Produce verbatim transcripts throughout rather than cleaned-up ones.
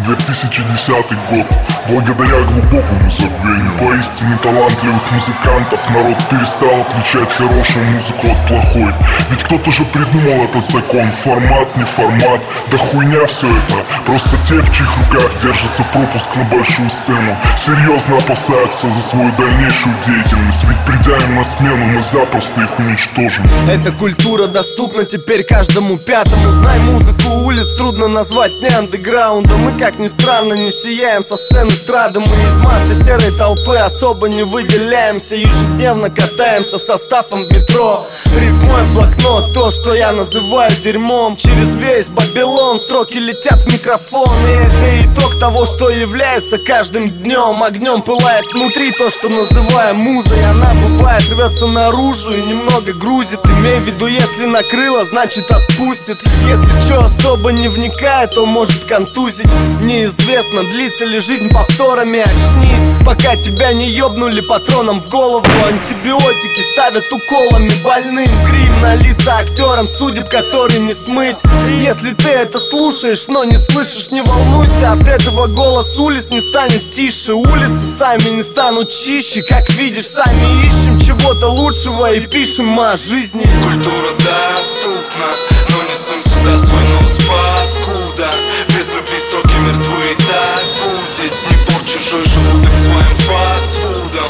две тысячи десятый год. Благодаря глубокому забвению поистине талантливых музыкантов народ перестал отличать хорошую музыку от плохой. Ведь кто-то же придумал этот закон. Формат, не формат, да хуйня все это. Просто те, в чьих руках держится пропуск на большую сцену, серьезно опасаются за свою дальнейшую деятельность. Ведь придя им на смену, мы запросто их уничтожим. Эта культура доступна теперь каждому пятому. Знай музыку улиц трудно назвать не андеграундом. Мы, как ни странно, не сияем со сцены эстрады. Мы из массы серой толпы особо не выделяемся. Ежедневно катаемся составом в метро, рифмой в блокнот то, что я называю дерьмом. Через весь Babylon строки летят в микрофон. И это итог того, что является каждым днем. Огнем пылает внутри то, что называем музой. Она бывает рвется наружу и немного грузит. Имей в виду, если накрыло, значит отпустит. Если чё особо не вникает, то может контузить. Неизвестно, длится ли жизнь повторами. Очнись, пока тебя не ёбнули патроном в голову. Антибиотики ставят уколами больным. Грим на лица актерам, судеб который не смыть. Если ты это слушаешь, но не слышишь, не волнуйся. От этого голос улиц не станет тише. Улицы сами не станут чище. Как видишь, сами ищем чего-то лучшего и пишем о жизни. Культура доступна, но не сунь сюда свой нос, паскуда. Без любви строки мертвы, и так будет. Не порт чужой желудок своим фастфудом.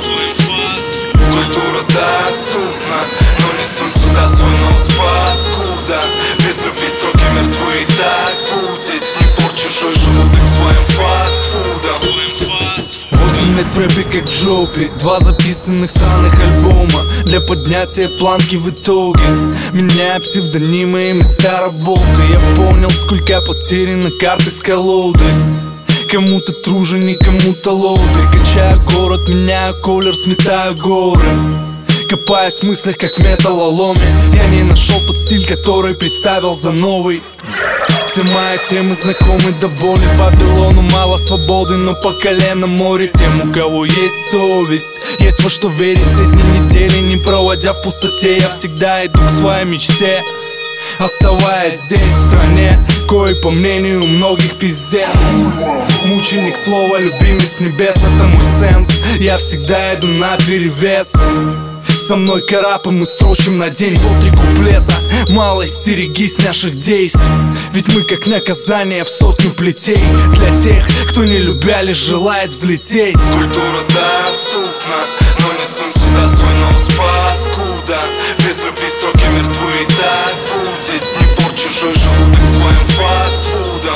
Культура доступна, но не сунь сюда свой нос, паскуда. Без любви строки мертвы, и так будет. Не порт чужой желудок своим фастфудом. Восемь лет в рэпе как в жопе. Два записанных сраных альбома для поднятия планки в итоге. Меняя псевдонимы и места работы. Я понял, сколько потеряно карты с колоды. Кому-то труженик, кому-то лоды. Качаю город, меняю колер, сметаю горы. Копаясь в мыслях, как в металлоломе. Я не нашел тот стиль, который представил за новый. Все мои темы знакомы до боли. Вавилону мало свободы, но по колено море. Тем, у кого есть совесть, есть во что верить. Все дни недели не проводя в пустоте. Я всегда иду к своей мечте, оставаясь здесь, в стране, кое по мнению многих пиздец. Мученик слова, любимый с небес, это мой сенс. Я всегда иду на перевес. Со мной карапы мы строчим на день по три куплета. Мало стерегись наших действий, ведь мы как наказание в сотню плетей. Для тех, кто не любя лишь желает взлететь. Культура доступна, но не сунь сюда свой нос, паскуда. Без любви строки мертвы, и так будет. Не порт чужой желудок своим фастфудом.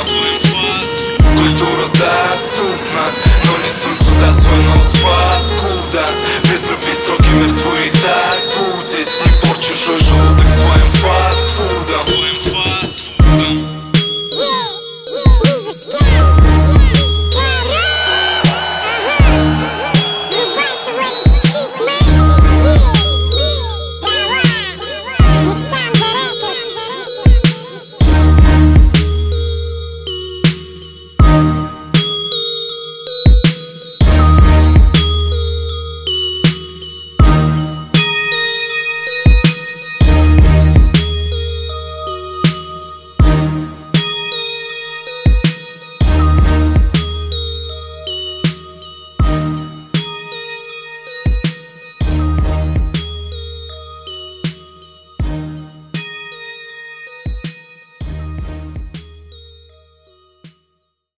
Культура доступна, но не сунь сюда свой нос, паскуда.